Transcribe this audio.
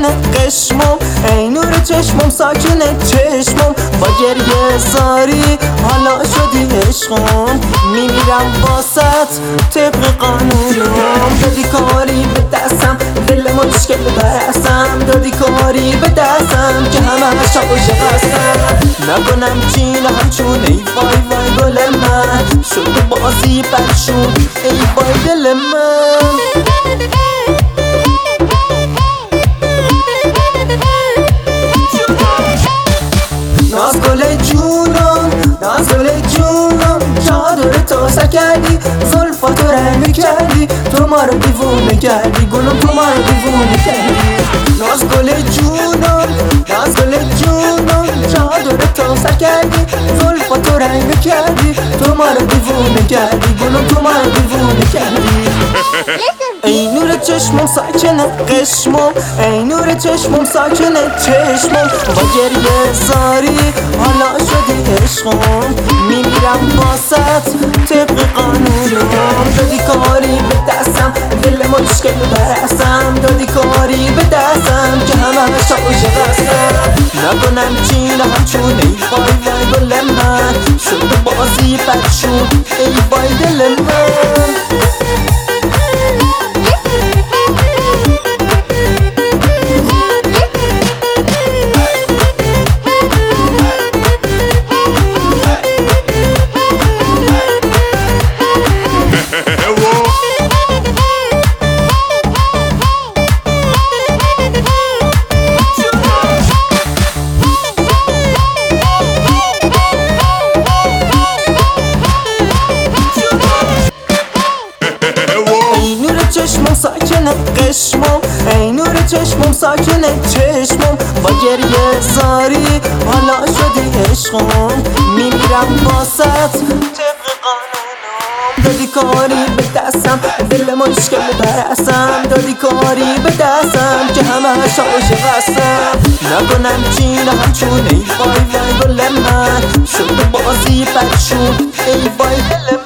قشمم، ای نور چشمم ساکن چشمم، با گریه زاری حالا شدی عشقم، میمیرم واسط طبق قانونم. دادی کاری به دستم دل مشکل برسم، دادی کاری به دستم که همه شاوش هستم. نکنم چین همچون ای وای وای گل من، شد بازی پرشون ای وای دل من. ناز گل جونم، ناز گل جونم، چادر تو سر کردی، زلفاتو رنگ کردی، تو ما رو دیوونه کردی، گلم تو ما رو دیوونه کردی. ناز گل جونم، ناز گل جونم، چادر تو سر کردی، زلفاتو رنگ کردی، تو ما رو دیوونه کردی، گلم تو ما رو دیوونه کردی. ای نور چشمم ساکن قشمم، ای نور چشمم ساکن چشمم، با گریه زاری حالا شدی عشقم، میمیرم واسط طبق قانونم. دادی کاری به دستم دل مشکل برسم، دادی کاری به دستم که همه شاوش هستم. نکنم چین همچون ای وای وای گل من، شد بازی پرشون ای وای دل من. چشمم ساکن قشمم، ای نور چشمم ساکن چشمم، با گریه زاری حالا شدی عشقم، میمیرم واسط طبق قانونم. دادی کاری به دستم دل مشکل برسم، دادی کاری به دستم که همه شاوش هستم. نکنم چین همچون ای وای وای گل من، شد بازی پرشون ای وای دل